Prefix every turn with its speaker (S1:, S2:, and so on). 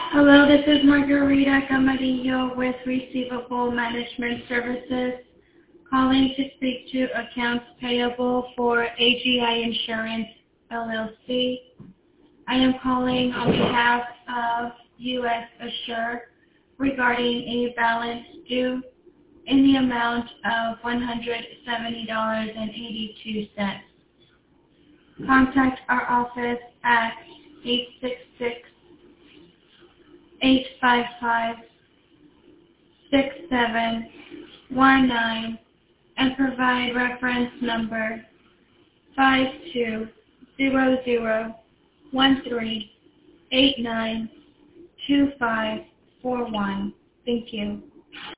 S1: Hello, this is Margarita Camarillo with Receivable Management Services, calling to speak to accounts payable for AGI Insurance, LLC. I am calling on behalf of U.S. Assure regarding a balance due in the amount of $170.82. Contact our office at 866-855-6719 and provide reference number 520013892541. Thank you.